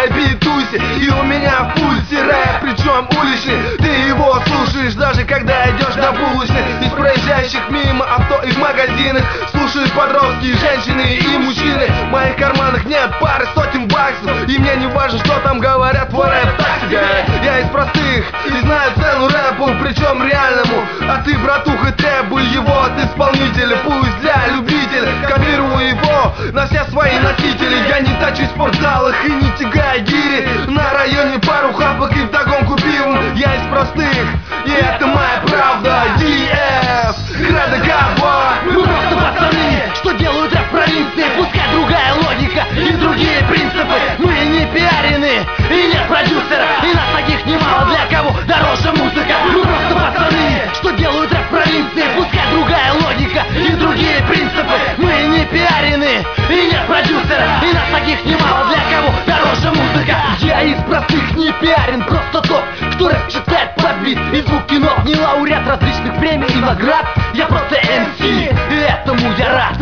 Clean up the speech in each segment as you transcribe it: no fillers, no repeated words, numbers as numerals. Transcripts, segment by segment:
битусе, и у меня в пульсе рэп, причем уличный. Ты его слушаешь даже когда идешь на булочный. Из проезжающих мимо авто и в магазинах слушают подростки, женщины и мужчины. В моих карманах нет пары сотен баксов, и мне не важно, что там говорят, твой рэп так себе. Я из простых и знаю цену рэпу, причем реальному. А ты, братуха, требуй его от исполнителя. Пусть для любителя, копирую его на все свои носители. Я не тачусь в спортзалах и не тягаю гири. На районе пару хапок и вдогонку пивом. Я из простых, и это моя правда. DF, Града Габба. Мы просто пацаны, что делают рэп в провинции. Пускай другая логика и другие принципы. Мы не пиарены и нет продюсера, и нас таких немало, для кого дороже музыка. Мы просто пацаны, что делают рэп в провинции. Пускай другая логика и другие принципы. Мы не пиарены и нет продюсера, и нас таких немало, для кого дороже музыка. Я из простых не пиарен, просто тот, кто рэп читает под бит. И звуки нот, не лауреат различных премий и наград. Я просто МС, и этому я рад.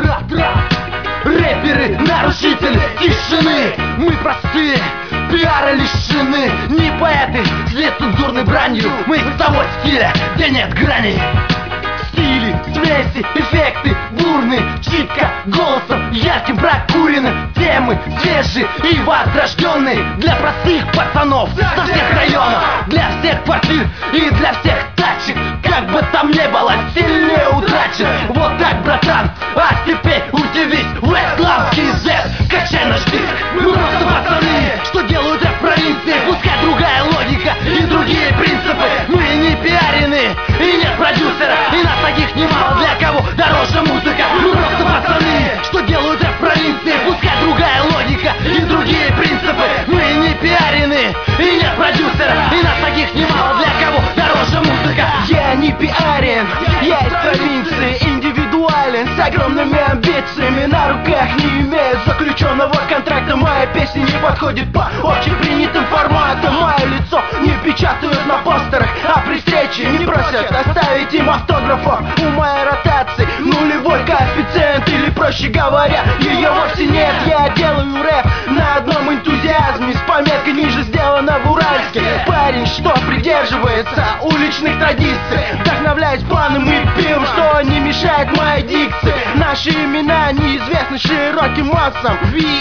Рэперы, нарушители тишины. Мы простые, пиара лишены. Не поэты с нецензурной бранью. Мы из того стиля, где нет граней. Стили, смеси, эффекты бурные, читка голосом ярким прокуренным. Темы свежие и возрожденные для простых пацанов со всех районов, для всех квартир и для всех тачек. Как бы там ни было, стиль не утрачен. Вот так, братан, а теперь удивись. Вестландский зет, качай наш диск. Мы просто пацаны, что делают рэп в провинции. Пускай другая логика и другие принципы. Мы не пиарены и нет продюсера, и нас таких немало, для кого дороже музыка. Мы просто пацаны, что делают рэп в провинции. Пускай другая логика и другие принципы. Мы не пиарены и нет продюсера, и нас таких немало, для кого дороже музыка. Я не пиарен, я из провинции, индивидуален, с огромными амбициями. На руках не имею заключенного контракта. Моя песня не подходит по общепринятым форматам. Мое лицо не печатают на постерах, а при встрече не просят оставить им автографов. У моей ротации нулевой коэффициент, или проще говоря, ее вовсе нет. Я делаю рэп на одном энтузиазме, с пометкой ниже сделано в Уральске. Парень, что придерживается уличных традиций, вдохновляясь планом и пивом, что не мешает моей дикции. Наши имена неизвестны широким массам.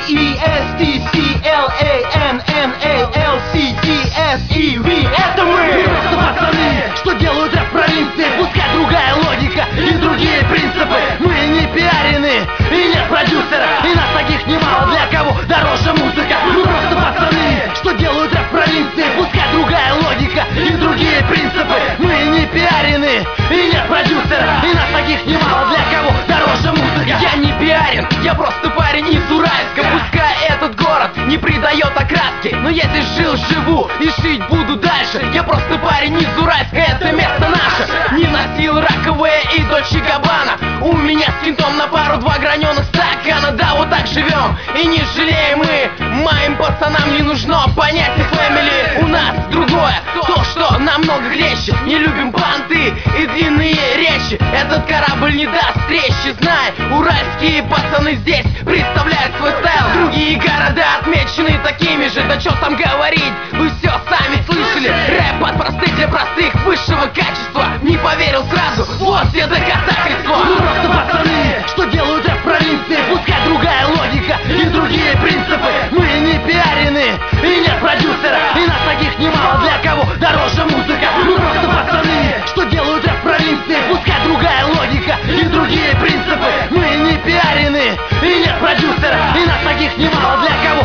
VESTCLANNALCTSEV. Это мы просто пацаны, что делают рэп в провинции. Пускай другая логика и другие принципы. Мы не пиарены и нет продюсера, и нас таких немало, для кого дороже музыка. Мы просто пацаны, что делают рэп в провинции. Пускай другая логика и другие принципы. Мы не пиарены и нет продюсера, и нас таких немало, для кого дороже музыка. Я не пиарен, я просто парень из Уральска. Пускай этот город не придает окраски, но я здесь жил, живу и жить буду дальше. Я просто парень из Уральска, это место наше. Не носил раковые и Дольче Габбана. У меня с кентом на пару два граненых стакана. Да, вот так живем и не жалеем мы. Моим пацанам не нужно понятие фэмили. У нас другое, то, что намного крепче. Не любим понты и длинные речи. Этот корабль не даст трещи. Знай, уральские пацаны здесь представляют свой стайл. Другие города отмечены такими же. Да что там говорить, вы все сами слышали. Рэп от простых для простых, высшего качества. Не поверил сразу, вот тебе доказательства. Мы просто пацаны, что делают рэп в провинции. Пускай другая логика и другие принципы. Мы не пиарены и нет продюсера, и нас таких немало, для кого дороже музыка. Мы просто пацаны, что делают рэп в провинции. Пускай другая логика и другие принципы. Мы не пиарены и нет продюсера, и нас таких немало, для кого